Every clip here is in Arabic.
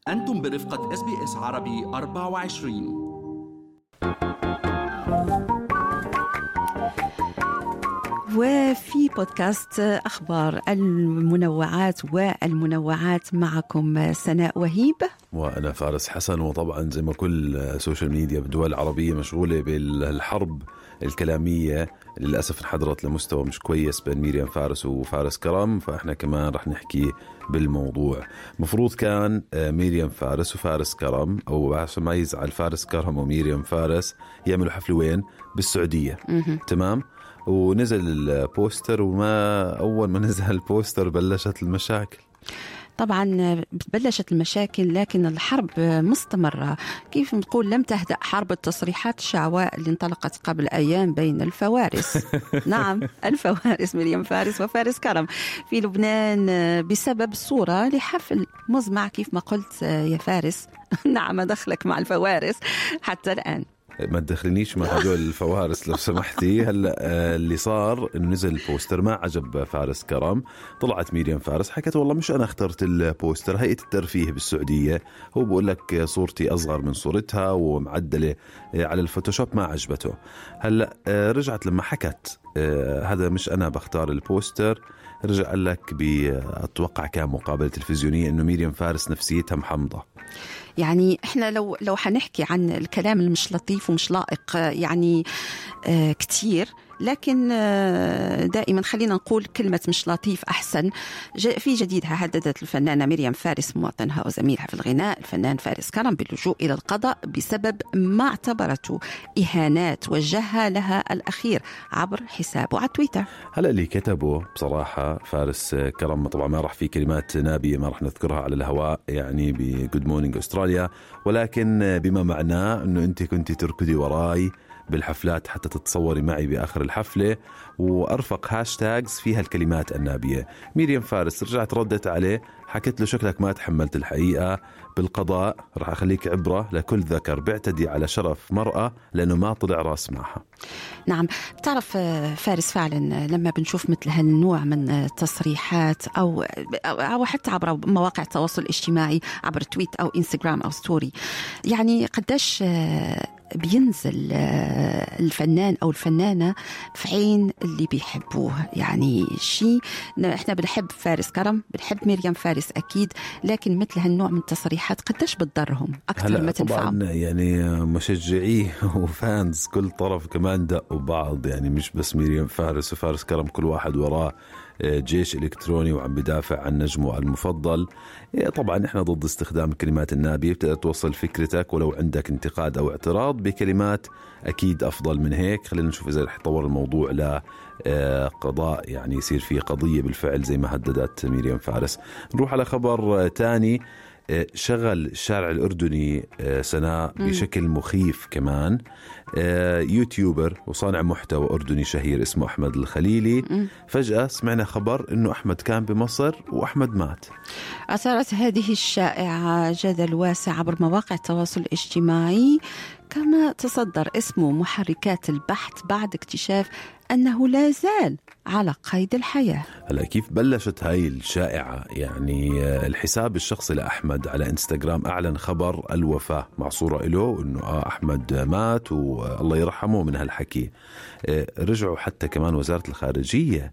أنتم برفقة SBS عربي 24. وفي بودكاست أخبار المنوعات والمنوعات معكم سناء وهيب وأنا فارس حسن. وطبعا زي ما كل سوشيال ميديا بالدول العربية مشغولة بالحرب الكلامية للأسف انحدرت لمستوى مش كويس بين ميريام فارس وفارس كرم، فإحنا كمان رح نحكي بالموضوع. مفروض كان ميريام فارس وفارس كرم، أو عشان ما يزعل فارس كرم وميريام فارس، يعملوا حفلة وين؟ بالسعودية. تمام. ونزل البوستر، وما أول ما نزل البوستر بلشت المشاكل. طبعا بلشت المشاكل، لكن الحرب مستمرة. كيف نقول، لم تهدأ حرب التصريحات الشعواء اللي انطلقت قبل أيام بين الفوارس نعم، الفوارس ميريام فارس وفارس كرم في لبنان بسبب صورة لحفل مزمع. كيف ما قلت يا فارس نعم، دخلك مع الفوارس حتى الآن. ما تدخلنيش مع هدول الفوارس لو سمحتي. هلا اللي صار انه نزل البوستر ما عجب فارس كرم. طلعت ميريام فارس حكت والله مش انا اخترت البوستر، هيئة الترفيه بالسعودية. هو بقول لك صورتي اصغر من صورتها ومعدلة على الفوتوشوب، ما عجبته. هلا رجعت لما حكت هذا مش انا بختار البوستر، رجع قال لك اتوقع كان مقابلة تلفزيونية انه ميريام فارس نفسيتها محمضة. يعني احنا لو حنحكي عن الكلام المش لطيف ومش لائق يعني كتير، لكن دائما خلينا نقول كلمة مش لطيف أحسن. في جديدها هددت الفنانة ميريام فارس مواطنها وزميلها في الغناء الفنان فارس كرم باللجوء إلى القضاء بسبب ما اعتبرته إهانات وجهها لها الأخير عبر حسابه على تويتر. هلأ اللي كتبه بصراحة فارس كرم، طبعا ما راح في كلمات نابية ما راح نذكرها على الهواء يعني بجود مورنينج أستراليا، ولكن بما معناه أنه أنت كنت تركضي وراي بالحفلات حتى تتصوري معي بآخر الحفلة، وأرفق هاشتاجز فيها الكلمات النابية. ميريام فارس رجعت ردت عليه، حكت له شكلك ما تحملت الحقيقة، بالقضاء رح أخليك عبرة لكل ذكر بيعتدي على شرف مرأة لأنه ما طلع راس معها. نعم، بتعرف فارس فعلا لما بنشوف مثل هالنوع من التصريحات أو حتى عبر مواقع التواصل الاجتماعي، عبر تويت أو إنستغرام أو ستوري، يعني قداش بينزل الفنان أو الفنانة في عين اللي بيحبوه. يعني شيء احنا بنحب فارس كرم، بنحب ميريام فارس أكيد، لكن مثل هالنوع من التصريحات قداش بتضرهم أكثر ما تنفعهم. طبعا يعني مشجعيه وفانز كل طرف كمان دقوا بعض، يعني مش بس ميريام فارس وفارس كرم، كل واحد وراه جيش إلكتروني وعم بدافع عن نجمه المفضل. طبعا احنا ضد استخدام الكلمات النابية، بتقدر توصل فكرتك ولو عندك انتقاد أو اعتراض بكلمات أكيد أفضل من هيك. خلينا نشوف إذا رح يتطور الموضوع لقضاء، يعني يصير فيه قضية بالفعل زي ما هددت ميريام فارس. نروح على خبر تاني. شغل الشارع الأردني سناء بشكل مخيف كمان يوتيوبر وصانع محتوى أردني شهير اسمه أحمد الخليلي. فجأة سمعنا خبر إنه أحمد كان بمصر وأحمد مات. أثارت هذه الشائعة جدل واسع عبر مواقع التواصل الاجتماعي، كما تصدر اسمه محركات البحث بعد اكتشاف أنه لا زال على قيد الحياة. هلا كيف بلشت هاي الشائعة؟ يعني الحساب الشخصي لأحمد على إنستغرام أعلن خبر الوفاة مع صورة له إنه أحمد مات والله يرحمه من هالحكي. رجعوا حتى كمان وزارة الخارجية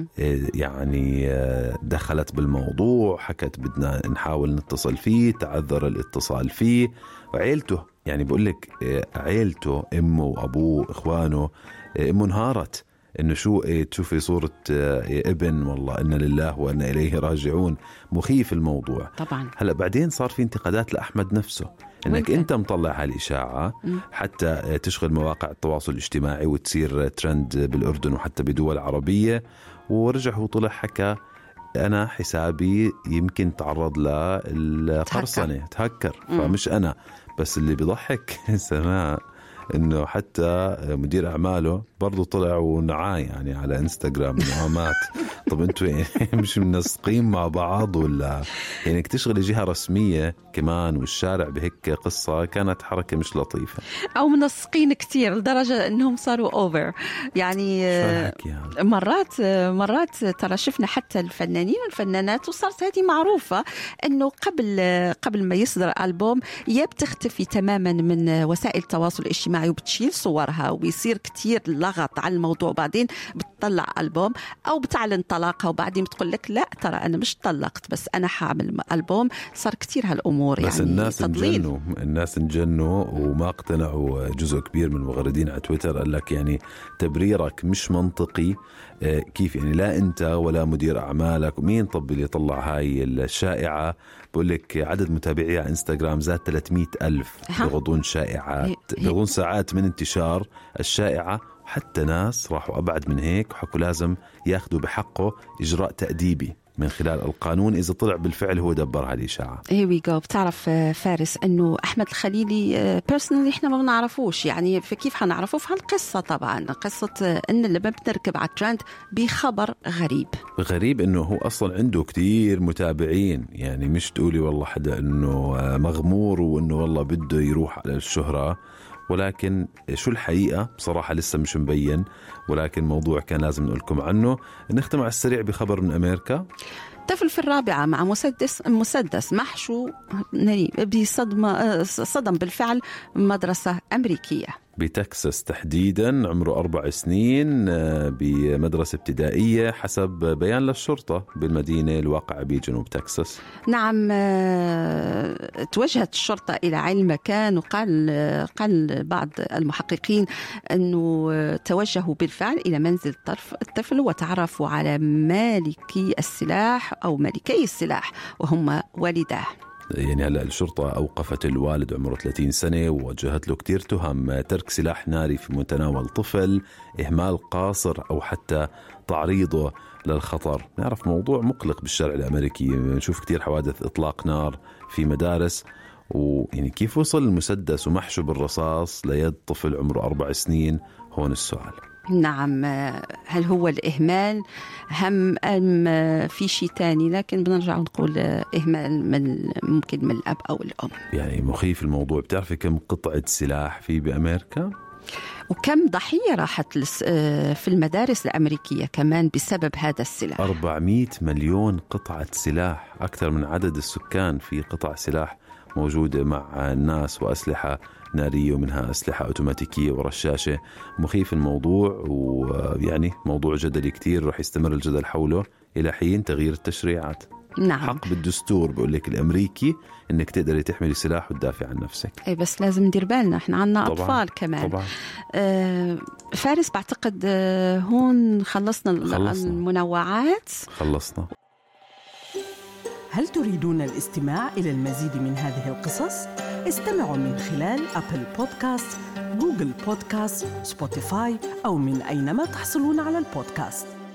يعني دخلت بالموضوع، حكت بدنا نحاول نتصل فيه، تعذر الاتصال فيه. وعيلته يعني بقولك عيلته، أمه وأبوه إخوانه، أمه انهارت إنه شو تشوفي صورة ابن، والله إنا لله وإنا إليه راجعون. مخيف الموضوع طبعا. هلأ بعدين صار في انتقادات لأحمد نفسه، إنك أنت مطلع هالإشاعة حتى تشغل مواقع التواصل الاجتماعي وتصير ترند بالأردن وحتى بدول عربية. ورجع هو طلع حكى أنا حسابي يمكن تعرض للقرصنة، تهكر، فمش أنا. بس اللي بيضحك سناء إنه حتى مدير أعماله برضو طلع ونعاي يعني على انستغرام إنه مات. طب انتوا يعني مش منسقين مع بعض ولا يعني تشغلي جهة رسمية كمان والشارع بهيك قصة؟ كانت حركة مش لطيفة. أو منسقين كتير لدرجة أنهم صاروا أوفر يعني. مرات ترى شفنا حتى الفنانين والفنانات وصارت هذه معروفة أنه قبل ما يصدر ألبوم بتختفي تماما من وسائل التواصل الاجتماعي وبتشيل صورها ويصير كتير لغط على الموضوع. بعدين بتطلع ألبوم أو بتعلن طلاقها وبعدين بتقول لك لا ترى أنا مش طلقت بس أنا حاعمل ألبوم. صار كتير هالأمور بس يعني الناس انجنوا وما اقتنعوا. جزء كبير من المغردين على تويتر قال لك يعني تبريرك مش منطقي. كيف يعني لا أنت ولا مدير أعمالك ومين طب اللي يطلع هاي الشائعة؟ بقول لك عدد متابعي على انستغرام زاد 300,000 بغضون شائعات بغضون ساعات من انتشار الشائعة. حتى ناس راحوا أبعد من هيك وحكوا لازم ياخدوا بحقه إجراء تأديبي من خلال القانون إذا طلع بالفعل هو دبر هالإشاعة. بتعرف فارس أنه أحمد الخليلي بيرسونالي إحنا ما بنعرفوش يعني. فكيف حنعرفه في هالقصة؟ طبعا قصة أن لما بنركب على الترند بخبر غريب أنه هو أصلا عنده كتير متابعين يعني. مش تقولي والله حدا أنه مغمور وأنه والله بده يروح على الشهرة. ولكن شو الحقيقة بصراحة لسه مش مبين. ولكن موضوع كان لازم نقول لكم عنه. نختم على السريع بخبر من أمريكا. طفل في الرابعة مع مسدس محشو صدم بالفعل مدرسة أمريكية بتكساس تحديدا. عمره 4 سنين بمدرسة ابتدائية حسب بيان للشرطة بالمدينة الواقعة بجنوب تكساس. نعم. توجهت الشرطة إلى عين المكان وقال بعض المحققين أنه توجهوا بالفعل إلى منزل الطفل وتعرفوا على مالكي السلاح أو مالكي السلاح وهم والداه. يعني هلأ الشرطة أوقفت الوالد عمره 30 سنة ووجهت له كتير تهم: ترك سلاح ناري في متناول طفل، إهمال قاصر، أو حتى تعريضه للخطر. نعرف موضوع مقلق بالشارع الأمريكي، نشوف كتير حوادث إطلاق نار في مدارس. ويعني كيف وصل المسدس ومحشو بالرصاص ليد طفل عمره 4 سنين؟ هون السؤال. نعم، هل هو الإهمال أم في شيء تاني؟ لكن بنرجع نقول إهمال ممكن من الأب أو الأم. يعني مخيف الموضوع. بتعرفي كم قطعة سلاح في بأمريكا؟ وكم ضحية راحت في المدارس الأمريكية كمان بسبب هذا السلاح؟ 400 مليون قطعة سلاح، أكثر من عدد السكان في قطع سلاح موجودة مع الناس، وأسلحة نارية ومنها أسلحة أوتوماتيكية ورشاشة. مخيف الموضوع، ويعني موضوع جدلي كتير رح يستمر الجدل حوله إلى حين تغيير التشريعات. نعم. حق بالدستور بقول لك الأمريكي إنك تقدري تحملي سلاح وتدافع عن نفسك. أي بس لازم ندير بالنا، إحنا عنا أطفال كمان. طبعا. فارس بعتقد هون خلصنا المنوعات. خلصنا. هل تريدون الاستماع إلى المزيد من هذه القصص؟ استمعوا من خلال أبل بودكاست، جوجل بودكاست، سبوتيفاي، أو من أينما تحصلون على البودكاست.